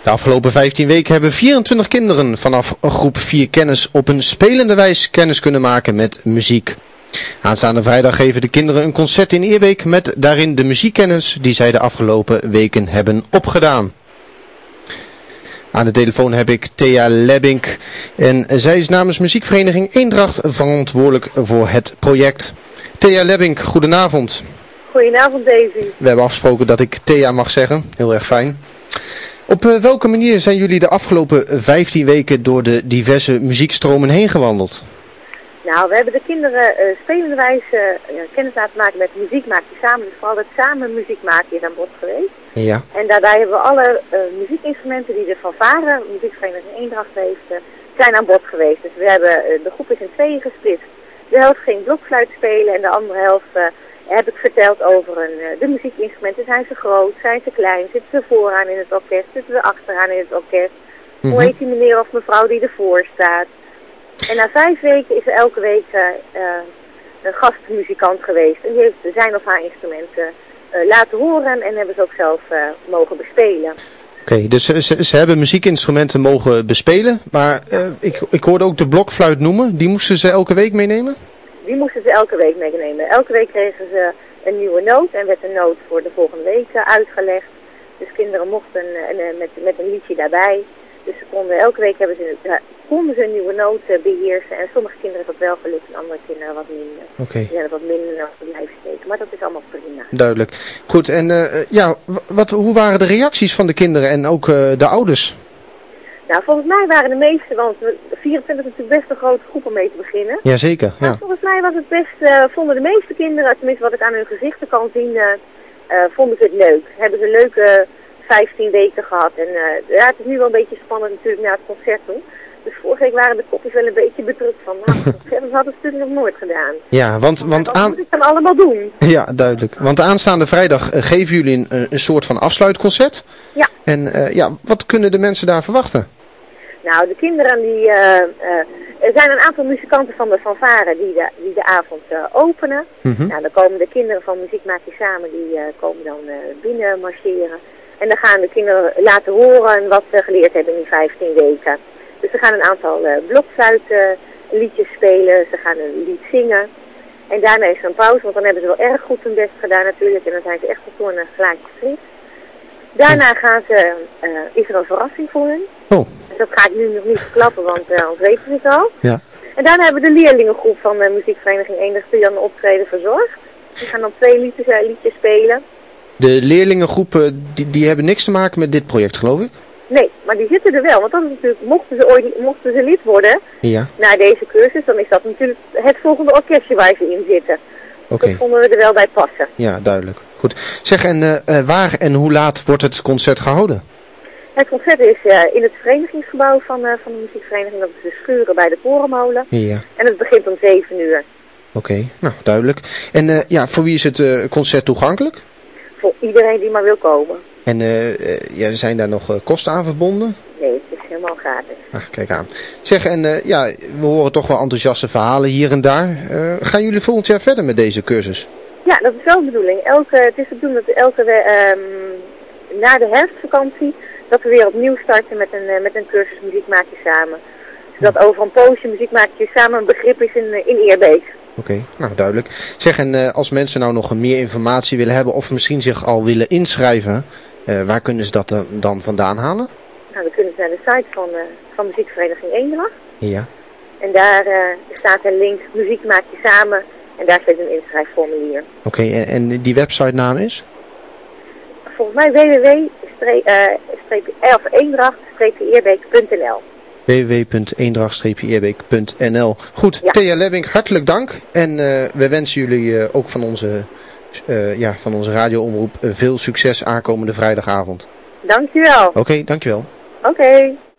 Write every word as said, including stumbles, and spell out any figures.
De afgelopen vijftien weken hebben vierentwintig kinderen vanaf groep vier kennis op een spelende wijze kennis kunnen maken met muziek. Aanstaande vrijdag geven de kinderen een concert in Eerbeek met daarin de muziekkennis die zij de afgelopen weken hebben opgedaan. Aan de telefoon heb ik Thea Lebbink en zij is namens muziekvereniging Eendracht verantwoordelijk voor het project. Thea Lebbink, goedenavond. Goedenavond Davy. We hebben afgesproken dat ik Thea mag zeggen, heel erg fijn. Op uh, welke manier zijn jullie de afgelopen vijftien weken door de diverse muziekstromen heen gewandeld? Nou, we hebben de kinderen uh, spelende wijze uh, kennis laten maken met muziek maak je samen. Dus vooral het samen muziek maken is aan bod geweest. Ja. En daarbij hebben we alle uh, muziekinstrumenten die de fanfare, muziekvereniging Eendracht heeft, uh, zijn aan bod geweest. Dus we hebben, uh, de groep is in tweeën gesplitst. De helft ging blokfluit spelen en de andere helft uh, heb ik verteld over een, uh, de muziekinstrumenten. Zijn ze groot, zijn ze klein, zitten ze vooraan in het orkest, zitten ze achteraan in het orkest. Mm-hmm. Hoe heet die meneer of mevrouw die ervoor staat? En na vijf weken is er elke week uh, uh, een gastmuzikant geweest. En die heeft zijn of haar instrumenten uh, laten horen en hebben ze ook zelf uh, mogen bespelen. Oké, okay, dus ze, ze hebben muziekinstrumenten mogen bespelen, maar uh, ik, ik hoorde ook de blokfluit noemen. Die moesten ze elke week meenemen? Die moesten ze elke week meenemen. Elke week kregen ze een nieuwe noot en werd de noot voor de volgende week uh, uitgelegd. Dus kinderen mochten uh, uh, met, met een liedje daarbij. Dus ze konden, elke week hebben ze, uh, konden ze een nieuwe noot uh, beheersen. En sommige kinderen is dat wel gelukt en andere kinderen wat minder. Oké. Okay. Die zijn er wat minder naar blijven steken. Maar dat is allemaal prima. Duidelijk. Goed, en uh, ja, wat, hoe waren de reacties van de kinderen en ook uh, de ouders? Nou, volgens mij waren de meeste, want vierentwintig is natuurlijk best een grote groep om mee te beginnen. Jazeker, ja. Maar volgens mij was het best, uh, vonden de meeste kinderen, tenminste wat ik aan hun gezichten kan zien, uh, uh, vonden ze het leuk. Hebben ze een leuke vijftien weken gehad. En uh, ja, het is nu wel een beetje spannend natuurlijk naar het concert toe. Dus vorige week waren de kopjes wel een beetje bedrukt van, nou, dat hadden ze natuurlijk nog nooit gedaan. Ja, want... want wat aan... moet ik dan allemaal doen? Ja, duidelijk. Want aanstaande vrijdag uh, geven jullie een, een soort van afsluitconcert. Ja. En uh, ja, wat kunnen de mensen daar verwachten? Nou, de kinderen die... Uh, uh, er zijn een aantal muzikanten van de fanfare die de, die de avond uh, openen. Mm-hmm. Nou, dan komen de kinderen van Muziek Maak Je Samen, die uh, komen dan uh, binnen marcheren. En dan gaan de kinderen laten horen wat ze geleerd hebben in die vijftien weken. Dus ze gaan een aantal uh, blokfluiten liedjes spelen, ze gaan een lied zingen. En daarna is er een pauze, want dan hebben ze wel erg goed hun best gedaan natuurlijk. En dan zijn ze echt tot een gelijk gefrist. Daarna gaan ze, uh, is er een verrassing voor hen. Oh. Dus dat ga ik nu nog niet verklappen, want uh, anders weten ze het al. Ja. En daarna hebben we de leerlingengroep van de muziekvereniging Eendracht die dan een optreden verzorgt. Die gaan dan twee liedjes, uh, liedjes spelen. De leerlingengroepen, die, die hebben niks te maken met dit project, geloof ik? Nee, maar die zitten er wel. Want dat is natuurlijk, mochten ze ooit mochten ze lid worden ja. na deze cursus, dan is dat natuurlijk het volgende orkestje waar ze in zitten. Okay. Dat vonden we er wel bij passen. Ja, duidelijk. Goed. Zeg, en uh, waar en hoe laat wordt het concert gehouden? Het concert is uh, in het verenigingsgebouw van, uh, van de muziekvereniging. Dat is de Schuren bij de Korenmolen. Ja. En het begint om zeven uur. Oké, okay. Nou, duidelijk. En uh, ja, voor wie is het uh, concert toegankelijk? Voor iedereen die maar wil komen. En uh, uh, ja, zijn daar nog uh, kosten aan verbonden? Nee, het is helemaal gratis. Ah, kijk aan. Zeg, en uh, ja, we horen toch wel enthousiaste verhalen hier en daar. Uh, gaan jullie volgend jaar verder met deze cursus? Ja, dat is wel de bedoeling. Elke, het is de bedoeling dat elke, um, na de herfstvakantie, dat we weer opnieuw starten met een, uh, met een cursus Muziek Maak Je Samen. Zodat over een poosje Muziek Maak Je Samen een begrip is in, in Eerbeek. Oké, okay, nou duidelijk. Zeg, en uh, als mensen nou nog meer informatie willen hebben of misschien zich al willen inschrijven, uh, waar kunnen ze dat dan, dan vandaan halen? Nou, dan kunnen ze naar de site van, uh, van Muziekvereniging Eendracht. Ja. En daar uh, staat een link, Muziek Maak Je Samen, en daar zit een inschrijfformulier. Oké, okay, en, en die website naam is? Volgens mij w w w punt eendracht eerbeek punt n l. w w w punt eendracht eerbeek punt n l. Goed, ja. Thea Lebbink, hartelijk dank. En uh, we wensen jullie uh, ook van onze, uh, ja, van onze radioomroep uh, veel succes aankomende vrijdagavond. Dankjewel. Oké, okay, dankjewel. Oké. Okay.